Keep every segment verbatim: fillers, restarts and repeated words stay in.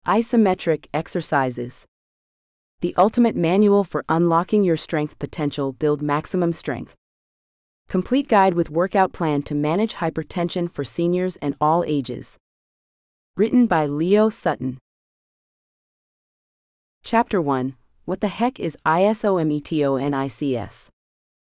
Isometric exercises. The ultimate manual for unlocking your strength potential. Build maximum strength. Complete guide with workout plan to manage hypertension for seniors and all ages. Written by Leo Sutton. Chapter one. What the heck is ISOMETONICS?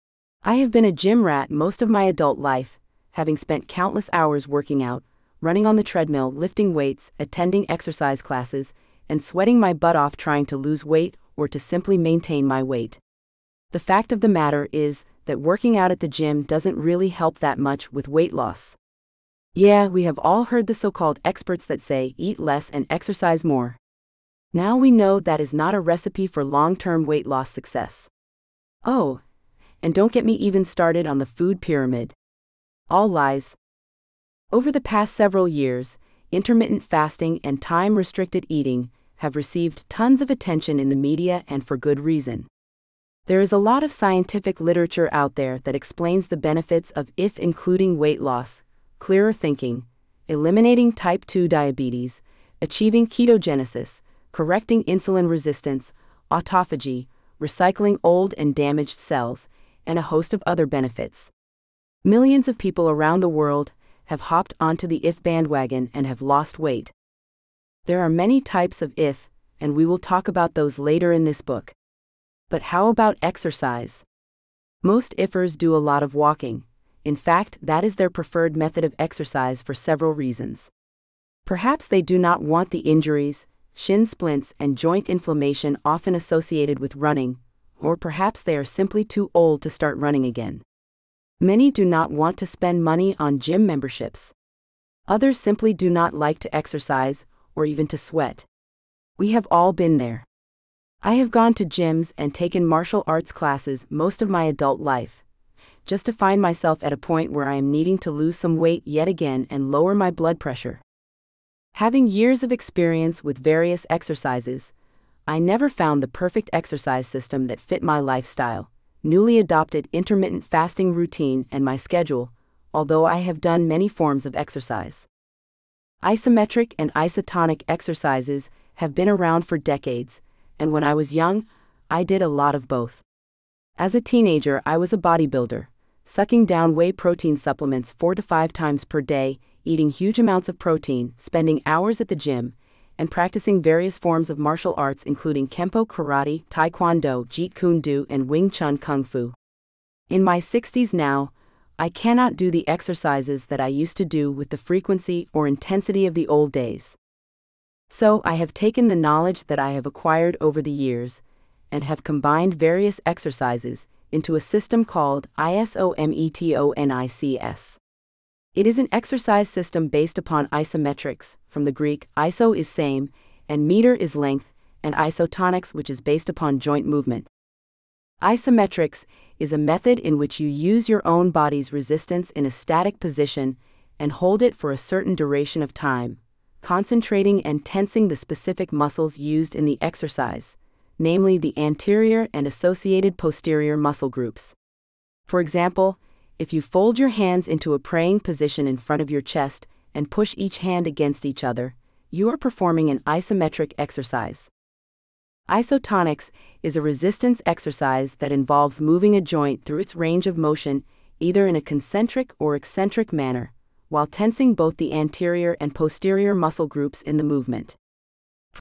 I have been a gym rat most of my adult life, having spent countless hours working out, running on the treadmill, lifting weights, attending exercise classes, and sweating my butt off trying to lose weight or to simply maintain my weight. The fact of the matter is that working out at the gym doesn't really help that much with weight loss. Yeah, we have all heard the so-called experts that say eat less and exercise more. Now we know that is not a recipe for long-term weight loss success. Oh, and don't get me even started on the food pyramid. All lies. Over the past several years, intermittent fasting and time-restricted eating have received tons of attention in the media, and for good reason. There is a lot of scientific literature out there that explains the benefits of I F, including weight loss, clearer thinking, eliminating type two diabetes, achieving ketogenesis, correcting insulin resistance, autophagy, recycling old and damaged cells, and a host of other benefits. Millions of people around the world have hopped onto the I F bandwagon and have lost weight. There are many types of I F, and we will talk about those later in this book. But how about exercise? Most IFers do a lot of walking. In fact, that is their preferred method of exercise for several reasons. Perhaps they do not want the injuries, shin splints, and joint inflammation often associated with running, or perhaps they are simply too old to start running again. Many do not want to spend money on gym memberships. Others simply do not like to exercise, or even to sweat. We have all been there. I have gone to gyms and taken martial arts classes most of my adult life, just to find myself at a point where I am needing to lose some weight yet again and lower my blood pressure. Having years of experience with various exercises, I never found the perfect exercise system that fit my lifestyle, newly adopted intermittent fasting routine, and my schedule, although I have done many forms of exercise. Isometric and isotonic exercises have been around for decades, and when I was young, I did a lot of both. As a teenager, I was a bodybuilder, sucking down whey protein supplements four to five times per day, eating huge amounts of protein, spending hours at the gym, and practicing various forms of martial arts including Kempo karate, Taekwondo, Jeet Kune Do, and Wing Chun Kung Fu. In my sixties now, I cannot do the exercises that I used to do with the frequency or intensity of the old days. So I have taken the knowledge that I have acquired over the years, and have combined various exercises into a system called ISOMETONICS. It is an exercise system based upon isometrics, from the Greek iso is same, and meter is length, and isotonics, which is based upon joint movement. Isometrics is a method in which you use your own body's resistance in a static position and hold it for a certain duration of time, concentrating and tensing the specific muscles used in the exercise, namely the anterior and associated posterior muscle groups. For example, if you fold your hands into a praying position in front of your chest and push each hand against each other, you are performing an isometric exercise. Isotonics is a resistance exercise that involves moving a joint through its range of motion, either in a concentric or eccentric manner, while tensing both the anterior and posterior muscle groups in the movement.